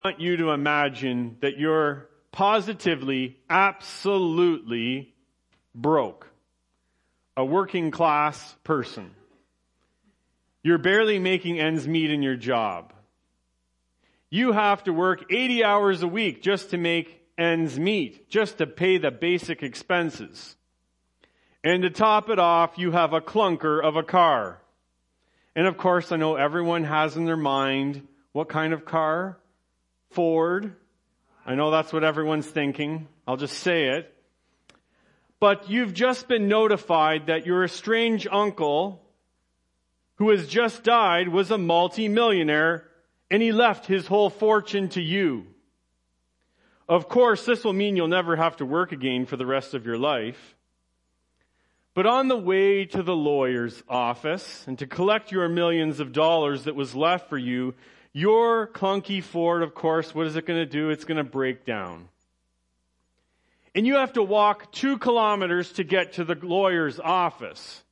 want you to imagine that you're positively, absolutely broke. A working class person. You're barely making ends meet in your job. You have to work 80 hours a week just to make ends meet, just to pay the basic expenses. And to top it off, you have a clunker of a car. And of course, I know everyone has in their mind, what kind of car? Ford. I know that's what everyone's thinking. I'll just say it. But you've just been notified that your estranged uncle, who has just died, was a multi-millionaire, and he left his whole fortune to you. Of course, this will mean you'll never have to work again for the rest of your life. But on the way to the lawyer's office and to collect your millions of dollars that was left for you, your clunky Ford, of course, what is it going to do? It's going to break down. And you have to walk 2 kilometers to get to the lawyer's office.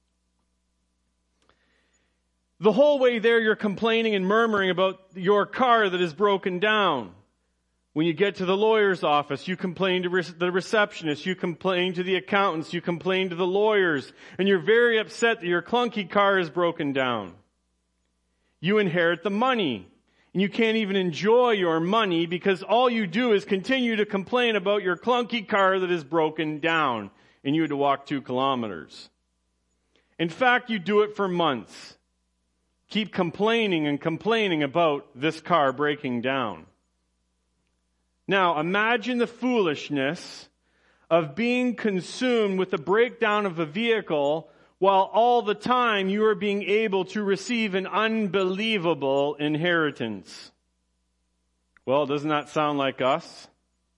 The whole way there, you're complaining and murmuring about your car that is broken down. When you get to the lawyer's office, you complain to the receptionist, you complain to the accountants, you complain to the lawyers, and you're very upset that your clunky car is broken down. You inherit the money. And you can't even enjoy your money because all you do is continue to complain about your clunky car that is broken down. And you had to walk 2 kilometers. In fact, you do it for months. Keep complaining and complaining about this car breaking down. Now, imagine the foolishness of being consumed with the breakdown of a vehicle while all the time you are being able to receive an unbelievable inheritance. Well, doesn't that sound like us?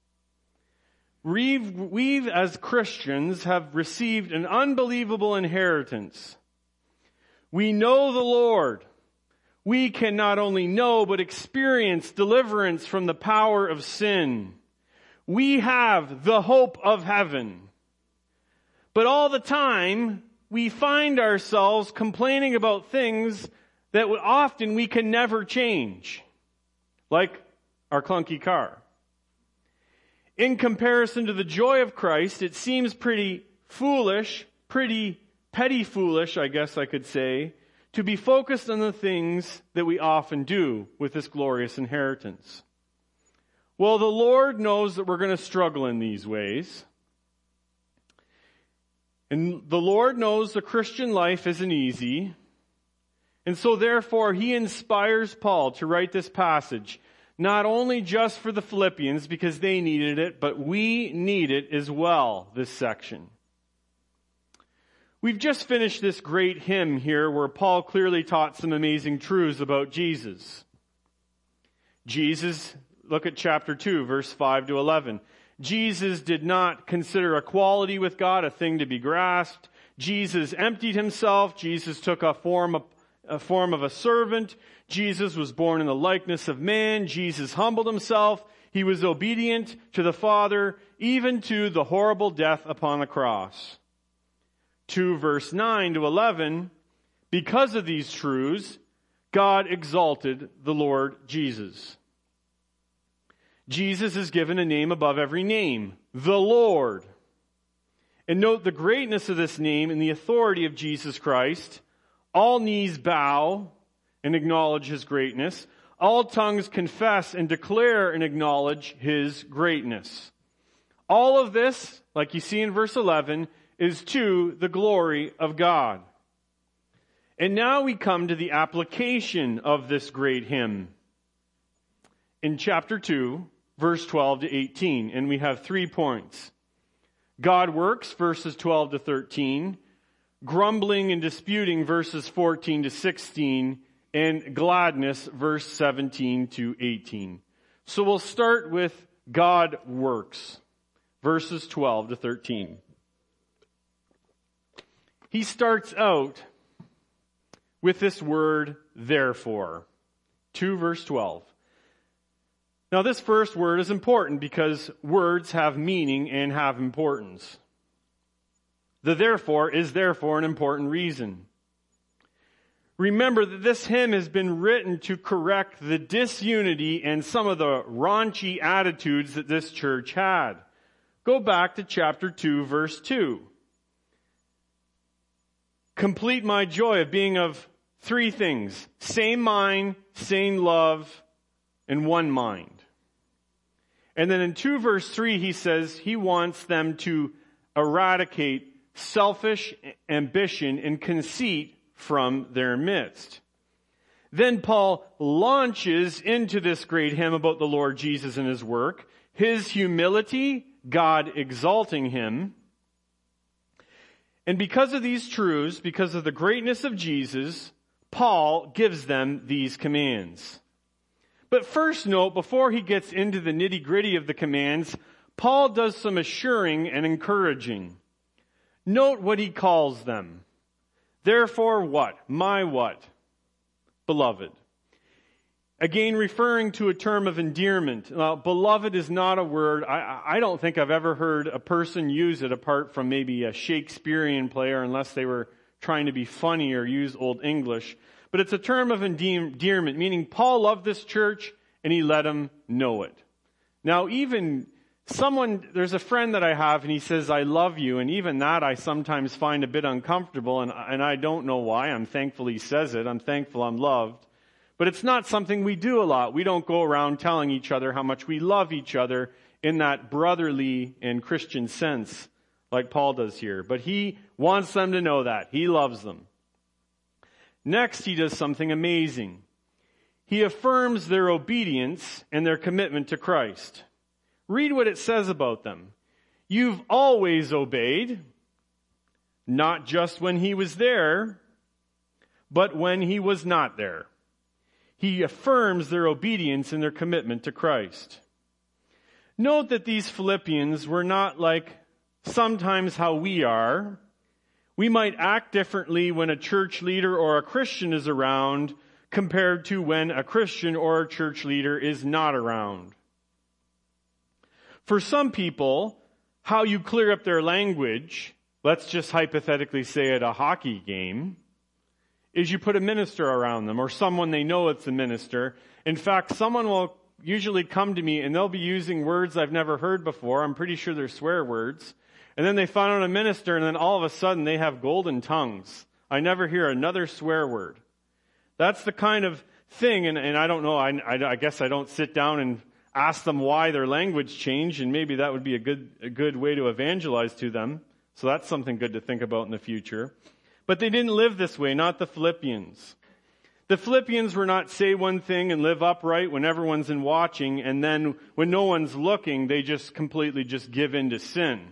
We've as Christians have received an unbelievable inheritance. We know the Lord. We can not only know but experience deliverance from the power of sin. We have the hope of heaven. But all the time, we find ourselves complaining about things that often we can never change, like our clunky car. In comparison to the joy of Christ, it seems pretty foolish, pretty petty foolish, I guess I could say, to be focused on the things that we often do with this glorious inheritance. Well, the Lord knows that we're going to struggle in these ways. And the Lord knows the Christian life isn't easy. And so therefore, He inspires Paul to write this passage, not only just for the Philippians because they needed it, but we need it as well, this section. We've just finished this great hymn here where Paul clearly taught some amazing truths about Jesus. Jesus, look at chapter 2, verse 5 to 11. Jesus did not consider equality with God a thing to be grasped. Jesus emptied Himself. Jesus took a form of a servant. Jesus was born in the likeness of man. Jesus humbled Himself. He was obedient to the Father, even to the horrible death upon the cross. 2 verse 9 to 11, because of these truths, God exalted the Lord Jesus. Jesus is given a name above every name, the Lord. And note the greatness of this name and the authority of Jesus Christ. All knees bow and acknowledge His greatness. All tongues confess and declare and acknowledge His greatness. All of this, like you see in verse 11, is to the glory of God. And now we come to the application of this great hymn. In chapter 2, verse 12 to 18, and we have 3 points. God works, verses 12 to 13, grumbling and disputing, verses 14 to 16, and gladness, verse 17 to 18. So we'll start with God works, verses 12 to 13. He starts out with this word, therefore. 2 verse 12. Now this first word is important because words have meaning and have importance. The therefore is therefore an important reason. Remember that this hymn has been written to correct the disunity and some of the raunchy attitudes that this church had. Go back to chapter 2, verse 2. Complete my joy of being of three things: same mind, same love, and one mind. And then in 2 verse 3, he says he wants them to eradicate selfish ambition and conceit from their midst. Then Paul launches into this great hymn about the Lord Jesus and his work, his humility, God exalting him. And because of these truths, because of the greatness of Jesus, Paul gives them these commands. But first note, before he gets into the nitty-gritty of the commands, Paul does some assuring and encouraging. Note what he calls them. Therefore what? My what? Beloved. Again, referring to a term of endearment. Beloved is not a word. I don't think I've ever heard a person use it apart from maybe a Shakespearean player, unless they were trying to be funny or use Old English. But it's a term of endearment, meaning Paul loved this church and he let them know it. Now, even there's a friend that I have and he says, I love you. And even that I sometimes find a bit uncomfortable, and I don't know why. I'm thankful he says it. I'm thankful I'm loved. But it's not something we do a lot. We don't go around telling each other how much we love each other in that brotherly and Christian sense like Paul does here. But he wants them to know that. He loves them. Next, he does something amazing. He affirms their obedience and their commitment to Christ. Read what it says about them. You've always obeyed, not just when he was there, but when he was not there. He affirms their obedience and their commitment to Christ. Note that these Philippians were not like sometimes how we are. We might act differently when a church leader or a Christian is around compared to when a Christian or a church leader is not around. For some people, how you clear up their language, let's just hypothetically say at a hockey game, is you put a minister around them or someone they know it's a minister. In fact, someone will usually come to me and they'll be using words I've never heard before. I'm pretty sure they're swear words. And then they find out a minister and then all of a sudden they have golden tongues. I never hear another swear word. That's the kind of thing, and I don't know, I guess I don't sit down and ask them why their language changed, and maybe that would be a good way to evangelize to them. So that's something good to think about in the future. But they didn't live this way, not the Philippians. The Philippians were not say one thing and live upright when everyone's in watching, and then when no one's looking, they just completely just give in to sin.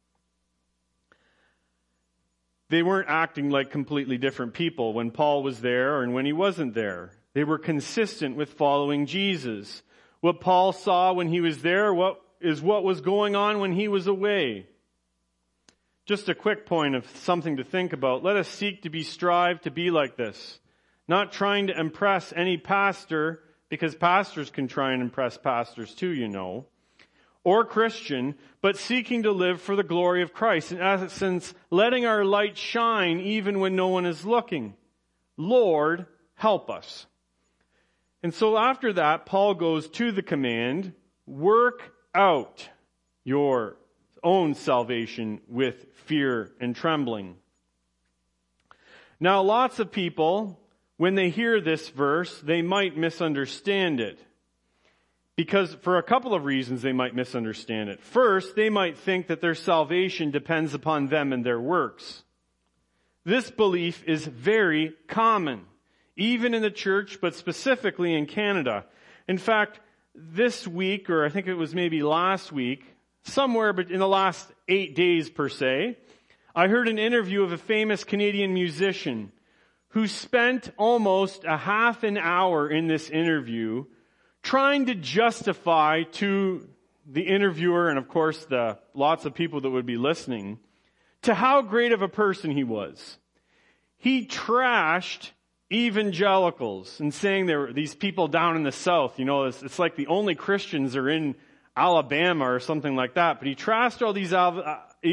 They weren't acting like completely different people when Paul was there and when he wasn't there. They were consistent with following Jesus. What Paul saw when he was there what was going on when he was away. Just a quick point of something to think about. Let us seek to strive to be like this. Not trying to impress any pastor, because pastors can try and impress pastors too, you know, or Christian, but seeking to live for the glory of Christ. In essence, letting our light shine even when no one is looking. Lord, help us. And so after that, Paul goes to the command, work out your own salvation with fear and trembling. Now, lots of people, when they hear this verse, they might misunderstand it. Because for a couple of reasons they might misunderstand it. First, they might think that their salvation depends upon them and their works. This belief is very common, even in the church, but specifically in Canada. In fact, this week, or I think it was maybe last week, somewhere but in the last 8 days per se, I heard an interview of a famous Canadian musician who spent almost a half an hour in this interview trying to justify to the interviewer and of course the lots of people that would be listening to how great of a person he was. He trashed evangelicals and saying there were these people down in the South, you know, it's like the only Christians are in Alabama or something like that. But he trashed all these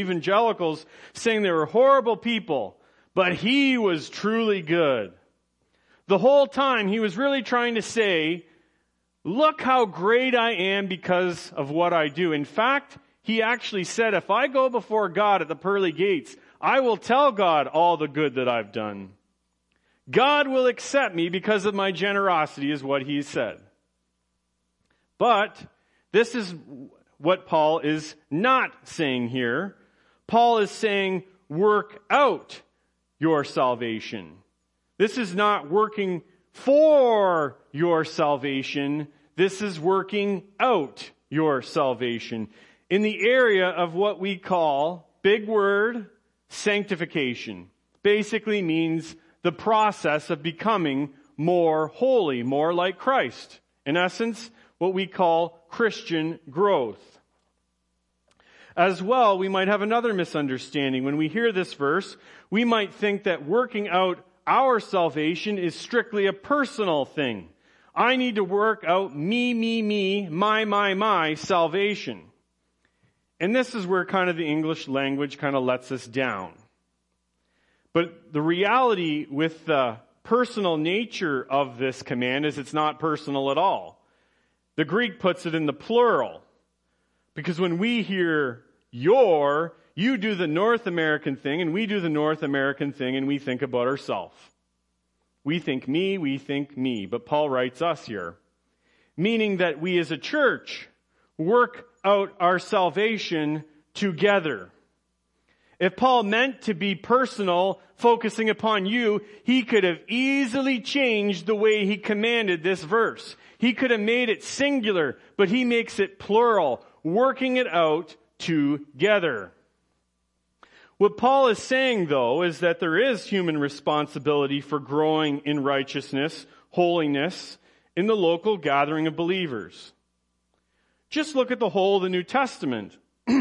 evangelicals saying they were horrible people, but he was truly good. The whole time he was really trying to say, look how great I am because of what I do. In fact, he actually said, if I go before God at the pearly gates, I will tell God all the good that I've done. God will accept me because of my generosity, is what he said. But this is what Paul is not saying here. Paul is saying, work out your salvation. This is not working for your salvation. This is working out your salvation in the area of what we call, big word, sanctification. Basically means the process of becoming more holy, more like Christ. In essence, what we call Christian growth. As well, we might have another misunderstanding. When we hear this verse, we might think that working out our salvation is strictly a personal thing. I need to work out me, my salvation. And this is where kind of the English language kind of lets us down. But the reality with the personal nature of this command is it's not personal at all. The Greek puts it in the plural. Because when we hear you do the North American thing, and we do the North American thing, and we think about ourselves. We think me. But Paul writes us here. Meaning that we as a church work out our salvation together. If Paul meant to be personal, focusing upon you, he could have easily changed the way he commanded this verse. He could have made it singular, but he makes it plural, working it out together. What Paul is saying, though, is that there is human responsibility for growing in righteousness, holiness, in the local gathering of believers. Just look at the whole of the New Testament.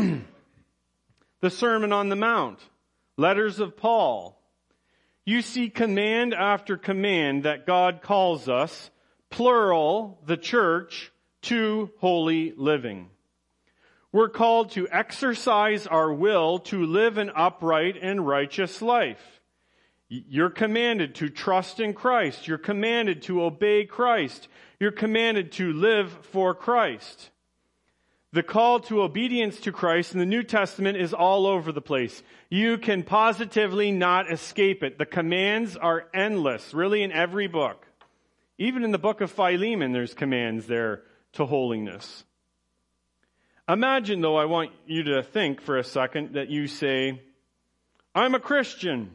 The Sermon on the Mount, letters of Paul. You see command after command that God calls us, plural, the church, to holy living. We're called to exercise our will to live an upright and righteous life. You're commanded to trust in Christ. You're commanded to obey Christ. You're commanded to live for Christ. The call to obedience to Christ in the New Testament is all over the place. You can positively not escape it. The commands are endless, really in every book. Even in the book of Philemon, there's commands there to holiness. Imagine, though, I want you to think for a second that you say, I'm a Christian.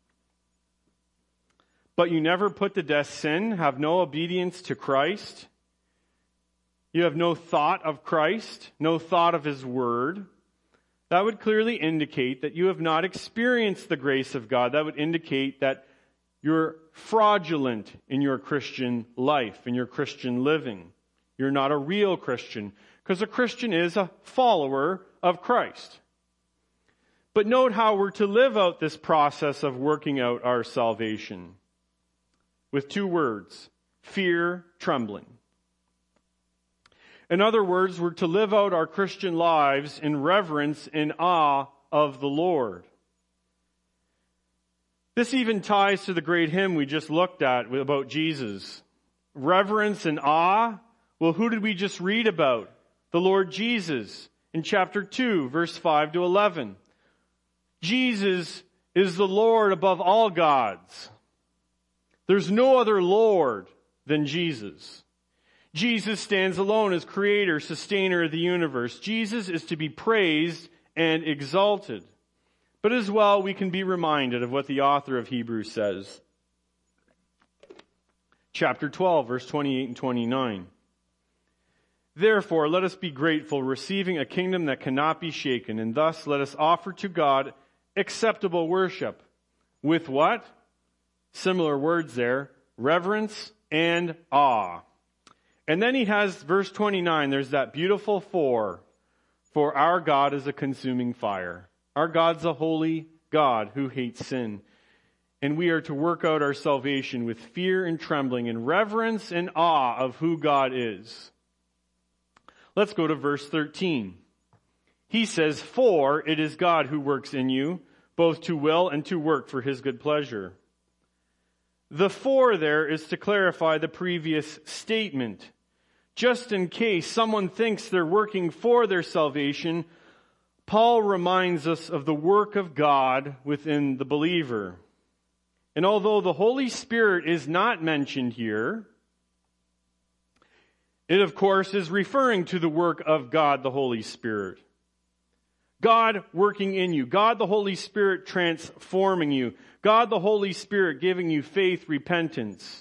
But you never put to death sin, have no obedience to Christ. You have no thought of Christ, no thought of His Word. That would clearly indicate that you have not experienced the grace of God. That would indicate that you're fraudulent in your Christian life, in your Christian living. You're not a real Christian, because a Christian is a follower of Christ. But note how we're to live out this process of working out our salvation with two words: fear, trembling. In other words, we're to live out our Christian lives in reverence and awe of the Lord. This even ties to the great hymn we just looked at about Jesus. Reverence and awe. Well, who did we just read about? The Lord Jesus in chapter 2, verse 5 to 11. Jesus is the Lord above all gods. There's no other Lord than Jesus. Jesus stands alone as creator, sustainer of the universe. Jesus is to be praised and exalted. But as well, we can be reminded of what the author of Hebrews says. Chapter 12, verse 28 and 29. Therefore, let us be grateful, receiving a kingdom that cannot be shaken, and thus let us offer to God acceptable worship. With what? Similar words there. Reverence and awe. And then he has verse 29. There's that beautiful for our God is a consuming fire. Our God's a holy God who hates sin. And we are to work out our salvation with fear and trembling and reverence and awe of who God is. Let's go to verse 13. He says, for it is God who works in you, both to will and to work for His good pleasure. The for there is to clarify the previous statement. Just in case someone thinks they're working for their salvation, Paul reminds us of the work of God within the believer. And although the Holy Spirit is not mentioned here, it of course is referring to the work of God the Holy Spirit. God working in you. God the Holy Spirit transforming you. God the Holy Spirit giving you faith, repentance.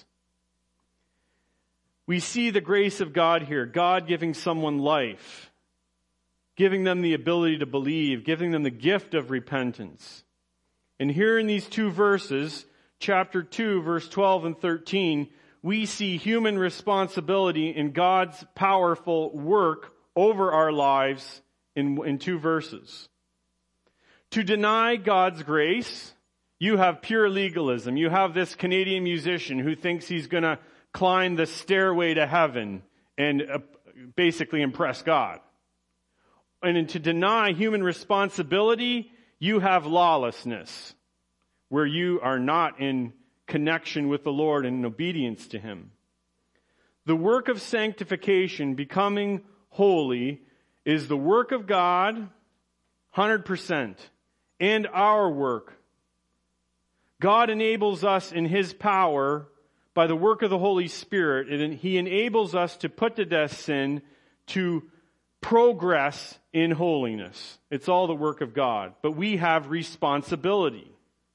We see the grace of God here. God giving someone life. Giving them the ability to believe. Giving them the gift of repentance. And here in these two verses, chapter 2, verse 12 and 13, we see human responsibility in God's powerful work over our lives in two verses. To deny God's grace, you have pure legalism. You have this Canadian musician who thinks he's going to climb the stairway to heaven and basically impress God. And to deny human responsibility, you have lawlessness, where you are not in connection with the Lord and in obedience to Him. The work of sanctification, becoming holy, is the work of God, 100%, and our work. God enables us in His power by the work of the Holy Spirit, and He enables us to put to death sin, to progress in holiness. It's all the work of God, but we have responsibility.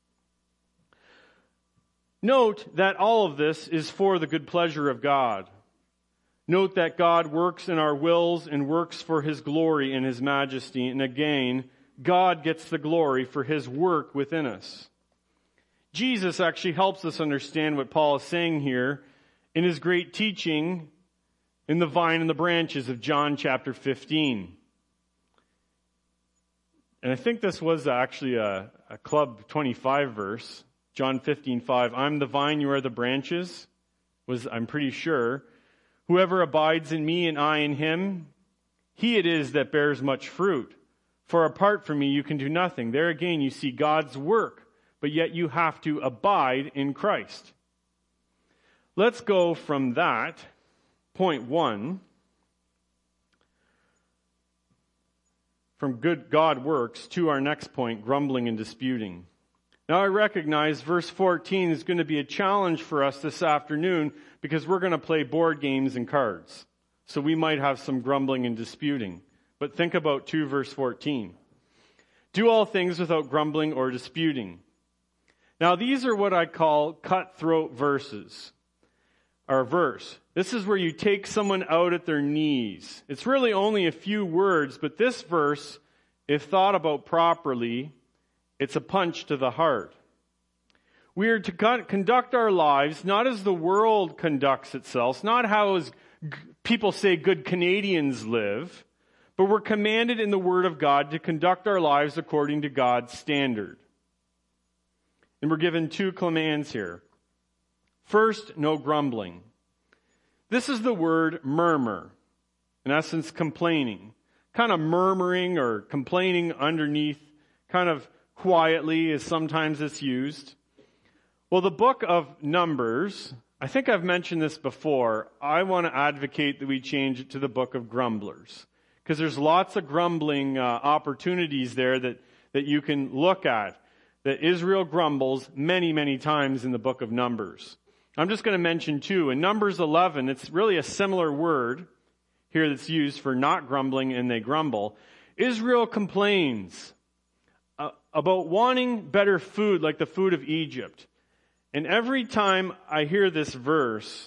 Note that all of this is for the good pleasure of God. Note that God works in our wills and works for His glory and His majesty. And again, God gets the glory for His work within us. Jesus actually helps us understand what Paul is saying here in his great teaching in the vine and the branches of John chapter 15. And I think this was actually a Club 25 verse. John 15:5. I'm the vine, you are the branches. I'm pretty sure. Whoever abides in me and I in him, he it is that bears much fruit. For apart from me, you can do nothing. There again, you see God's work, but yet you have to abide in Christ. Let's go from that, point 1, from good God works, to our next point, grumbling and disputing. Now I recognize verse 14 is going to be a challenge for us this afternoon because we're going to play board games and cards. So we might have some grumbling and disputing. But think about 2 verse 14. Do all things without grumbling or disputing. Now these are what I call cutthroat verses. Or verse. This is where you take someone out at their knees. It's really only a few words, but this verse, if thought about properly, it's a punch to the heart. We are to conduct our lives not as the world conducts itself, not how as people say good Canadians live, but we're commanded in the Word of God to conduct our lives according to God's standard. And we're given 2 commands here. First, no grumbling. This is the word murmur. In essence, complaining. Kind of murmuring or complaining underneath, kind of quietly as sometimes it's used. Well, the book of Numbers, I think I've mentioned this before. I want to advocate that we change it to the book of grumblers. Because there's lots of grumbling opportunities there that you can look at. That Israel grumbles many, many times in the book of Numbers. I'm just going to mention 2. In Numbers 11, it's really a similar word here that's used for not grumbling and they grumble. Israel complains about wanting better food like the food of Egypt. And every time I hear this verse,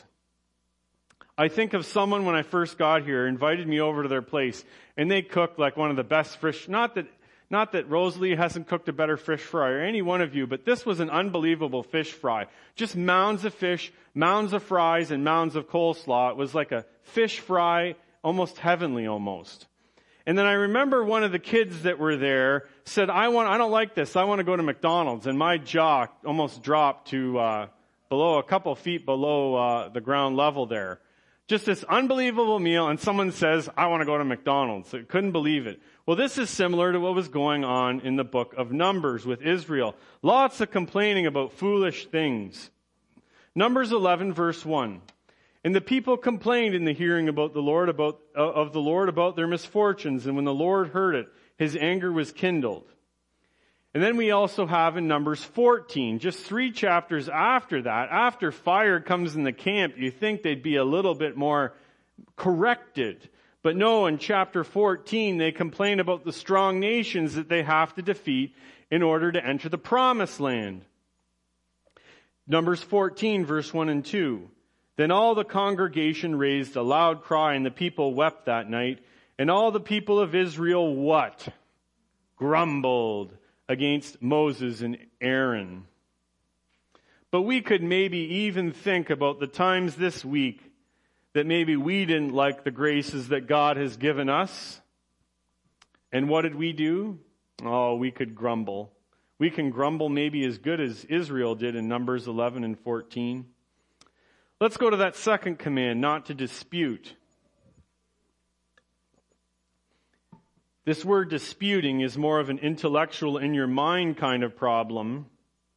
I think of someone when I first got here, invited me over to their place, and they cooked like one of the best fish. Not that Rosalie hasn't cooked a better fish fry or any one of you, but this was an unbelievable fish fry. Just mounds of fish, mounds of fries, and mounds of coleslaw. It was like a fish fry, almost heavenly almost. And then I remember one of the kids that were there said, I don't like this. I want to go to McDonald's. And my jaw almost dropped to a couple feet below the ground level there. Just this unbelievable meal, and someone says, I want to go to McDonald's. I couldn't believe it. Well, this is similar to what was going on in the book of Numbers with Israel. Lots of complaining about foolish things. Numbers 11, verse 1. And the people complained in the hearing of the Lord about their misfortunes. And when the Lord heard it, his anger was kindled. And then we also have in Numbers 14, just 3 chapters after that, after fire comes in the camp, you think they'd be a little bit more corrected. But no, in chapter 14, they complain about the strong nations that they have to defeat in order to enter the promised land. Numbers 14, verse 1 and 2. Then all the congregation raised a loud cry, and the people wept that night. And all the people of Israel what? Grumbled against Moses and Aaron. But we could maybe even think about the times this week that maybe we didn't like the graces that God has given us. And what did we do? Oh, we could grumble. We can grumble maybe as good as Israel did in Numbers 11 and 14. Let's go to that second command, not to dispute. This word disputing is more of an intellectual in your mind kind of problem.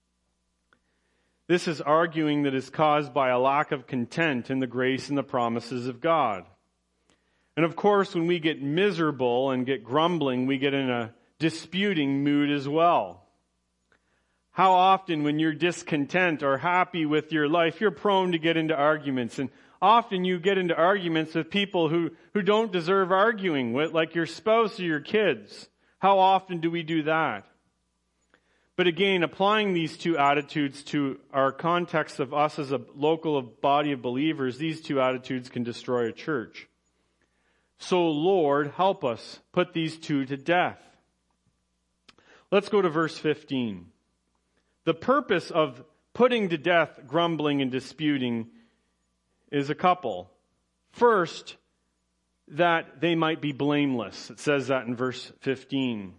This is arguing that is caused by a lack of content in the grace and the promises of God. And of course, when we get miserable and get grumbling, we get in a disputing mood as well. How often when you're discontent or happy with your life, you're prone to get into arguments. And often you get into arguments with people who don't deserve arguing with, like your spouse or your kids. How often do we do that? But again, applying these two attitudes to our context of us as a local body of believers, these two attitudes can destroy a church. So Lord, help us put these two to death. Let's go to verse 15. The purpose of putting to death grumbling and disputing is a couple. First, that they might be blameless. It says that in verse 15.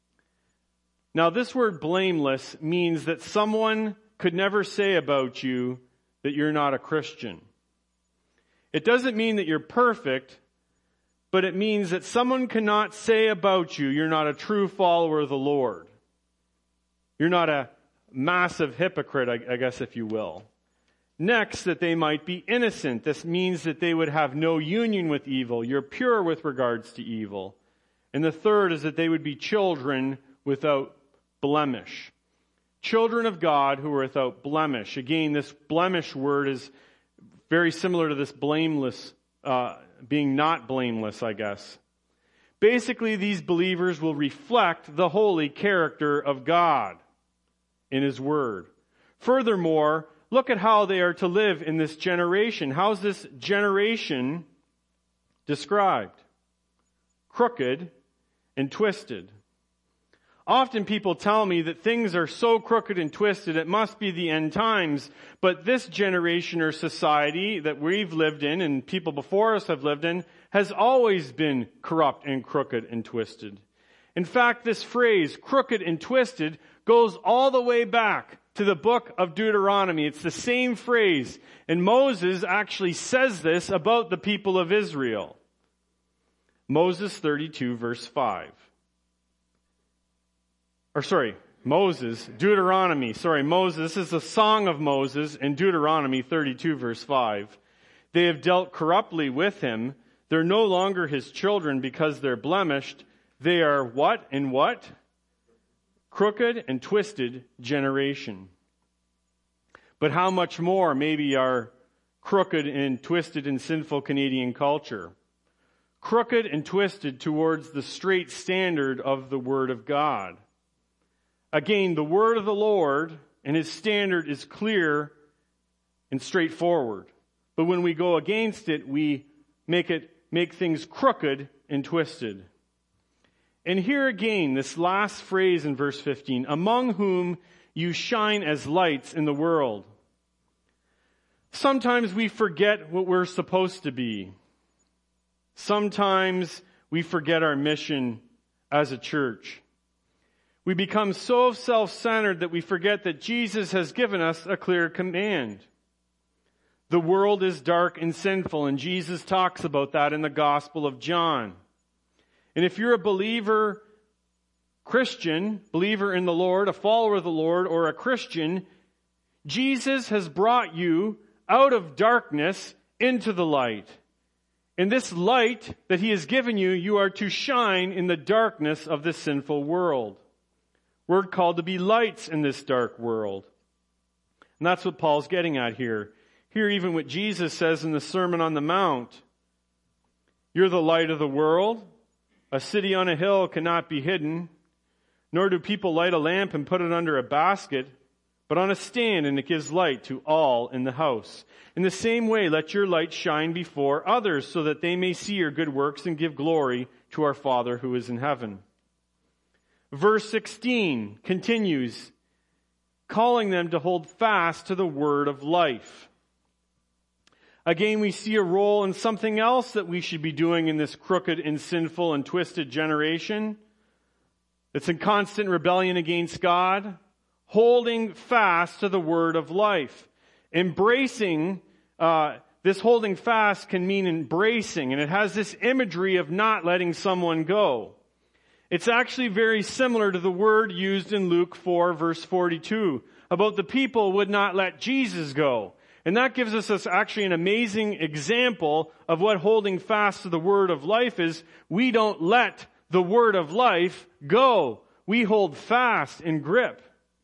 Now, this word blameless means that someone could never say about you that you're not a Christian. It doesn't mean that you're perfect, but it means that someone cannot say about you you're not a true follower of the Lord. You're not a massive hypocrite, I guess, if you will. Next, that they might be innocent. This means that they would have no union with evil. You're pure with regards to evil. And the third is that they would be children without blemish. Children of God who are without blemish. Again, this blemish word is very similar to this blameless, being not blameless, I guess. Basically, these believers will reflect the holy character of God in His Word. Furthermore, look at how they are to live in this generation. How's this generation described? Crooked and twisted. Often people tell me that things are so crooked and twisted, it must be the end times. But this generation or society that we've lived in and people before us have lived in has always been corrupt and crooked and twisted. In fact, this phrase, crooked and twisted, goes all the way back to the book of Deuteronomy. It's the same phrase. And Moses actually says this about the people of Israel. Moses 32, verse 5. Moses, this is the song of Moses in Deuteronomy 32, verse 5. They have dealt corruptly with him. They're no longer his children because they're blemished. They are what and what? Crooked and twisted generation. But how much more maybe our crooked and twisted and sinful Canadian culture? Crooked and twisted towards the straight standard of the Word of God. Again, the Word of the Lord and His standard is clear and straightforward. But when we go against it, we make things crooked and twisted. And here again, this last phrase in verse 15, among whom you shine as lights in the world. Sometimes we forget what we're supposed to be. Sometimes we forget our mission as a church. We become so self-centered that we forget that Jesus has given us a clear command. The world is dark and sinful, and Jesus talks about that in the Gospel of John. And if you're a believer, Christian, believer in the Lord, a follower of the Lord, or a Christian, Jesus has brought you out of darkness into the light. In this light that he has given you, you are to shine in the darkness of this sinful world. We're called to be lights in this dark world. And that's what Paul's getting at here. Here, even what Jesus says in the Sermon on the Mount. You're the light of the world. A city on a hill cannot be hidden. Nor do people light a lamp and put it under a basket, but on a stand, and it gives light to all in the house. In the same way, let your light shine before others, so that they may see your good works and give glory to our Father who is in heaven. Verse 16 continues, calling them to hold fast to the word of life. Again, we see a role in something else that we should be doing in this crooked and sinful and twisted generation. It's in constant rebellion against God. Holding fast to the word of life. Embracing, this holding fast can mean embracing, and it has this imagery of not letting someone go. It's actually very similar to the word used in Luke 4 verse 42 about the people would not let Jesus go. And that gives us actually an amazing example of what holding fast to the word of life is. We don't let the word of life go. We hold fast and grip.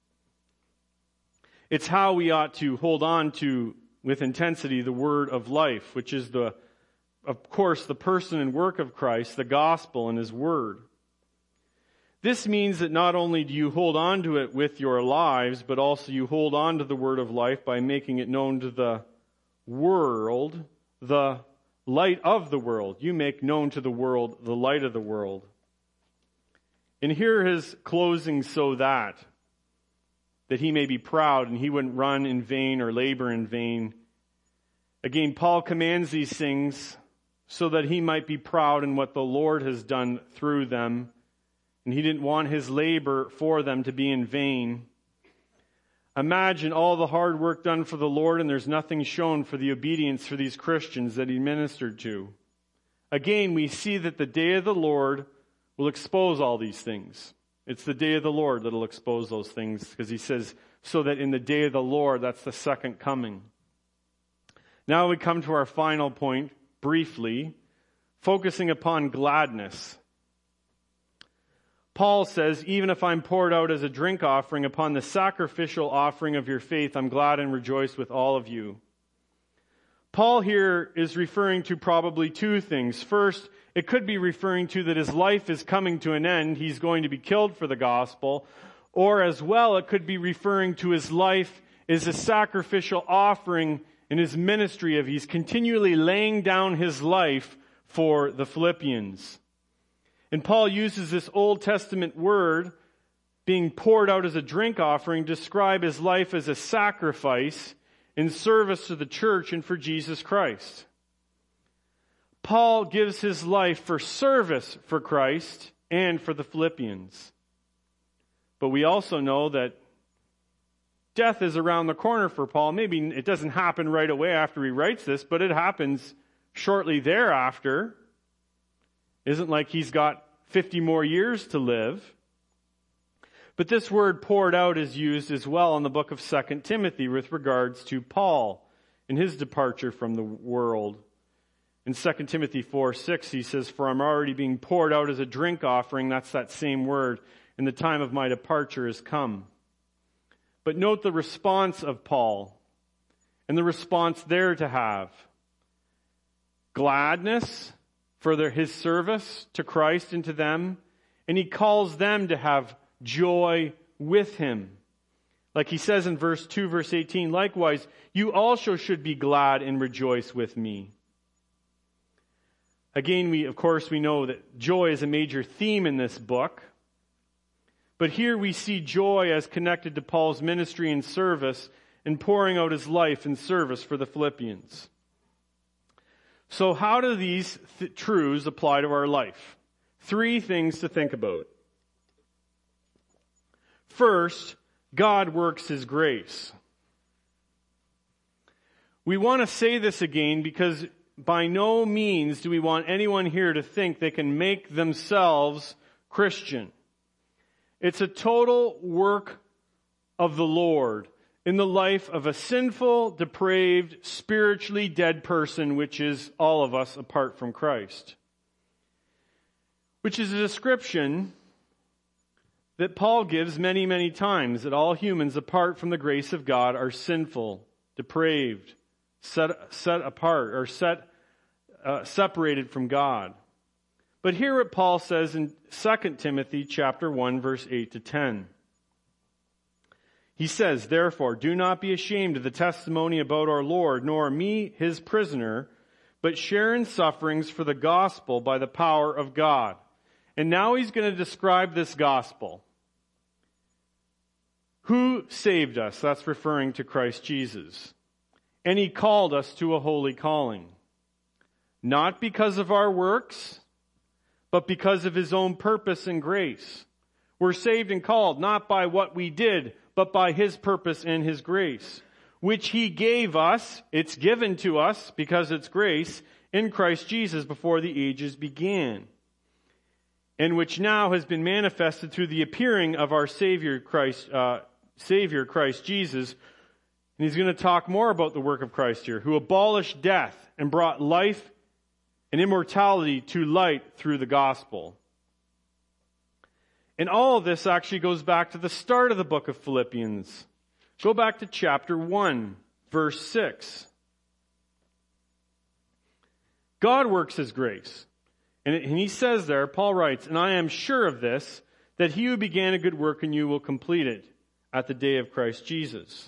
It's how we ought to hold on to, with intensity, the word of life, which is of course, the person and work of Christ, the gospel and his word. This means that not only do you hold on to it with your lives, but also you hold on to the word of life by making it known to the world, the light of the world. You make known to the world the light of the world. And here his closing, so that he may be proud and he wouldn't run in vain or labor in vain. Again, Paul commands these things so that he might be proud in what the Lord has done through them. And he didn't want his labor for them to be in vain. Imagine all the hard work done for the Lord, and there's nothing shown for the obedience for these Christians that he ministered to. Again, we see that the day of the Lord will expose all these things. It's the day of the Lord that will expose those things, because he says, so that in the day of the Lord, that's the second coming. Now we come to our final point, briefly, focusing upon gladness. Paul says, even if I'm poured out as a drink offering upon the sacrificial offering of your faith, I'm glad and rejoice with all of you. Paul here is referring to probably two things. First, it could be referring to that his life is coming to an end. He's going to be killed for the gospel. Or as well, it could be referring to his life as a sacrificial offering in his ministry of he's continually laying down his life for the Philippians. And Paul uses this Old Testament word, being poured out as a drink offering, to describe his life as a sacrifice in service to the church and for Jesus Christ. Paul gives his life for service for Christ and for the Philippians. But we also know that death is around the corner for Paul. Maybe it doesn't happen right away after he writes this, but it happens shortly thereafter. Isn't like he's got 50 more years to live. But this word poured out is used as well in the book of 2 Timothy with regards to Paul and his departure from the world. In 2 Timothy 4:6, he says, for I'm already being poured out as a drink offering. That's that same word. And the time of my departure has come. But note the response of Paul and the response they're to have. Gladness for his service to Christ and to them. And he calls them to have joy with him. Like he says in verse 2, verse 18, likewise, you also should be glad and rejoice with me. Again, we know that joy is a major theme in this book. But here we see joy as connected to Paul's ministry and service and pouring out his life in service for the Philippians. So how do these truths apply to our life? 3 things to think about. First, God works his grace. We want to say this again because by no means do we want anyone here to think they can make themselves Christian. It's a total work of the Lord. in the life of a sinful, depraved, spiritually dead person, which is all of us apart from Christ. Which is a description that Paul gives many, many times, that all humans apart from the grace of God are sinful, depraved, set apart, or separated from God. But hear what Paul says in 2 Timothy chapter 1, verse 8 to 10. He says, "Therefore, do not be ashamed of the testimony about our Lord, nor me, his prisoner, but share in sufferings for the gospel by the power of God." And now he's going to describe this gospel. Who saved us? That's referring to Christ Jesus. And he called us to a holy calling. Not because of our works, but because of his own purpose and grace. We're saved and called not by what we did, but by his purpose and his grace, which he gave us, it's given to us because it's grace, in Christ Jesus before the ages began, and which now has been manifested through the appearing of our Savior Christ Jesus. And he's going to talk more about the work of Christ here, who abolished death and brought life and immortality to light through the gospel. And all of this actually goes back to the start of the book of Philippians. Go back to chapter 1, verse 6. God works his grace. And he says there, Paul writes, "And I am sure of this, that he who began a good work in you will complete it at the day of Christ Jesus."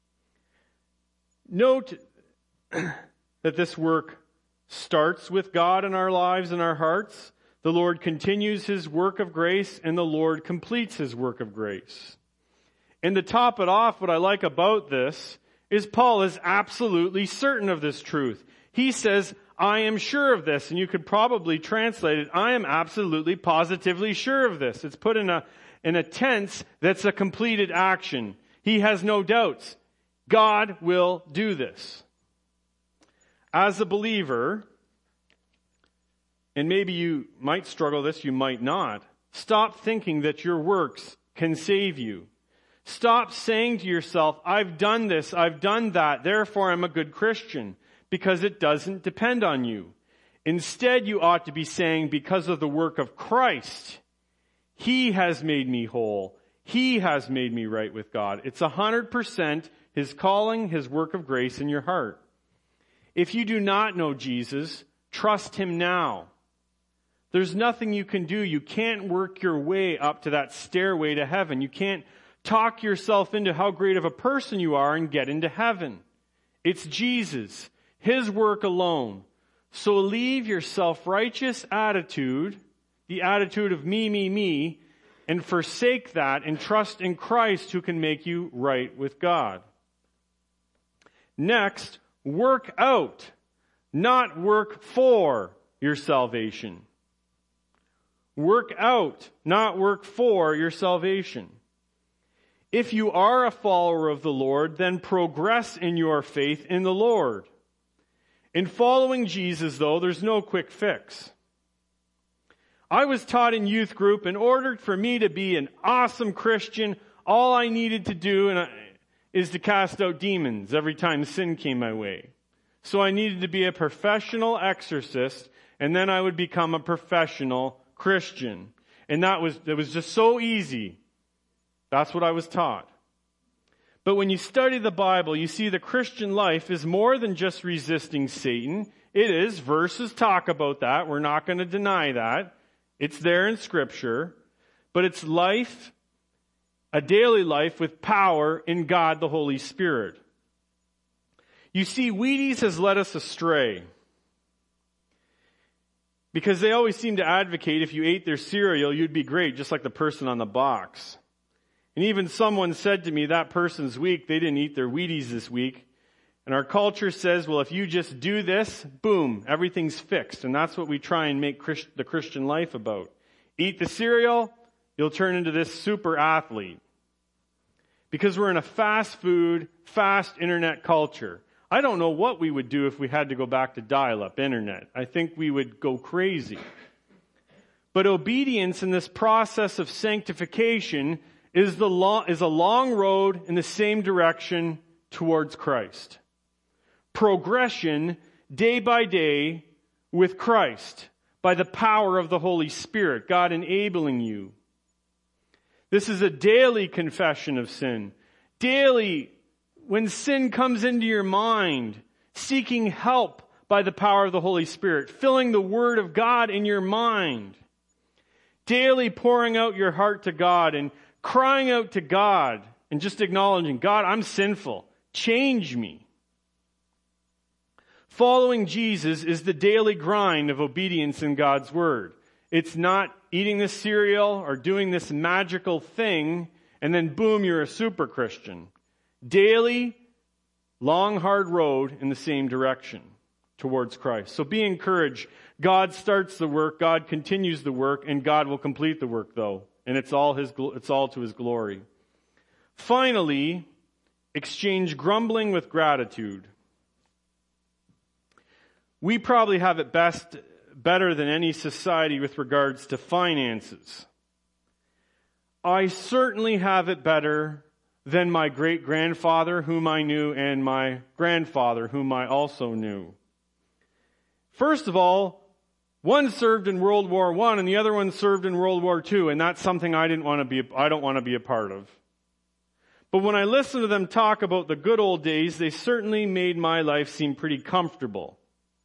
Note that this work starts with God in our lives and our hearts. The Lord continues his work of grace, and the Lord completes his work of grace. And to top it off, what I like about this is Paul is absolutely certain of this truth. He says, "I am sure of this," and you could probably translate it, "I am absolutely, positively sure of this." It's put in a tense that's a completed action. He has no doubts. God will do this. As a believer, and maybe you might struggle this, you might not, stop thinking that your works can save you. Stop saying to yourself, "I've done this, I've done that, therefore I'm a good Christian," because it doesn't depend on you. Instead, you ought to be saying, because of the work of Christ, he has made me whole. He has made me right with God. It's 100% his calling, his work of grace in your heart. If you do not know Jesus, trust him now. There's nothing you can do. You can't work your way up to that stairway to heaven. You can't talk yourself into how great of a person you are and get into heaven. It's Jesus, his work alone. So leave your self-righteous attitude, the attitude of me, and forsake that and trust in Christ who can make you right with God. Next, work out, not work for your salvation. Work out, not work for your salvation. If you are a follower of the Lord, then progress in your faith in the Lord. In following Jesus, though, there's no quick fix. I was taught in youth group, in order for me to be an awesome Christian, all I needed to do is to cast out demons every time sin came my way. So I needed to be a professional exorcist, and then I would become a professional Christian. And it was just so easy. That's what I was taught. But when you study the Bible, you see the Christian life is more than just resisting Satan. It is. Verses talk about that. We're not going to deny that. It's there in Scripture. But it's life, a daily life with power in God the Holy Spirit. You see, Wheaties has led us astray. Because they always seem to advocate if you ate their cereal, you'd be great, just like the person on the box. And even someone said to me, that person's weak, they didn't eat their Wheaties this week. And our culture says, well, if you just do this, boom, everything's fixed. And that's what we try and make the Christian life about. Eat the cereal, you'll turn into this super athlete. Because we're in a fast food, fast internet culture. I don't know what we would do if we had to go back to dial-up internet. I think we would go crazy. But obedience in this process of sanctification is a long road in the same direction towards Christ. Progression day by day with Christ by the power of the Holy Spirit, God enabling you. This is a daily confession of sin. Daily, when sin comes into your mind, seeking help by the power of the Holy Spirit, filling the Word of God in your mind. Daily pouring out your heart to God and crying out to God and just acknowledging, God, I'm sinful. Change me. Following Jesus is the daily grind of obedience in God's Word. It's not eating this cereal or doing this magical thing and then boom, you're a super Christian. Daily, long, hard road in the same direction towards Christ. So be encouraged. God starts the work, God continues the work, and God will complete the work though. And it's all to His glory. Finally, exchange grumbling with gratitude. We probably have it better than any society with regards to finances. I certainly have it better than my great-grandfather, whom I knew, and my grandfather, whom I also knew. First of all, one served in World War I and the other one served in World War II, and that's something I don't want to be a part of. But when I listen to them talk about the good old days, they certainly made my life seem pretty comfortable.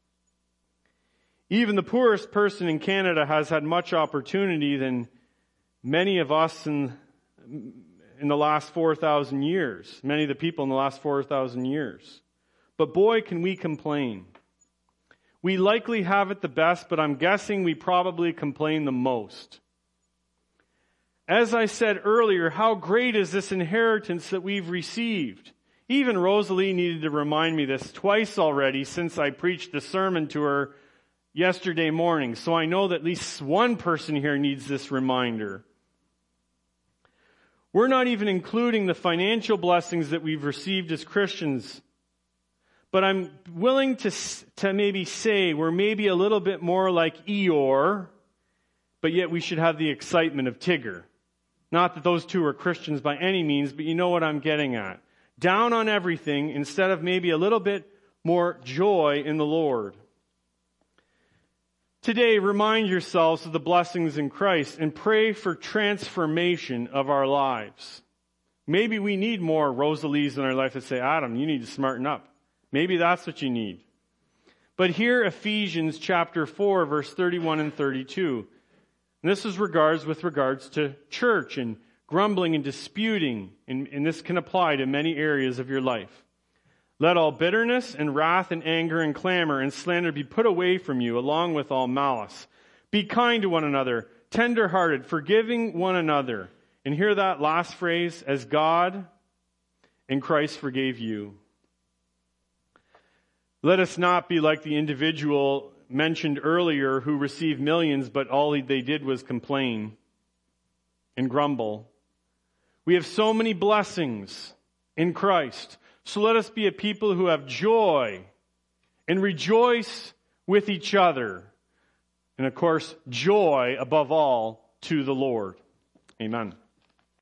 Even the poorest person in Canada has had much opportunity than many of us in the last 4,000 years. Many of the people in the last 4,000 years. But boy, can we complain. We likely have it the best, but I'm guessing we probably complain the most. As I said earlier, how great is this inheritance that we've received? Even Rosalie needed to remind me this twice already since I preached the sermon to her yesterday morning. So I know that at least one person here needs this reminder. We're not even including the financial blessings that we've received as Christians. But I'm willing to maybe say we're maybe a little bit more like Eeyore, but yet we should have the excitement of Tigger. Not that those two are Christians by any means, but you know what I'm getting at. Down on everything instead of maybe a little bit more joy in the Lord. Today, remind yourselves of the blessings in Christ and pray for transformation of our lives. Maybe we need more Rosalies in our life that say, Adam, you need to smarten up. Maybe that's what you need. But here, Ephesians chapter 4, verse 31 and 32. And this is with regards to church and grumbling and disputing. And this can apply to many areas of your life. Let all bitterness and wrath and anger and clamor and slander be put away from you, along with all malice. Be kind to one another, tender-hearted, forgiving one another. And hear that last phrase, as God and Christ forgave you. Let us not be like the individual mentioned earlier who received millions, but all they did was complain and grumble. We have so many blessings in Christ. So let us be a people who have joy and rejoice with each other. And of course, joy above all to the Lord. Amen.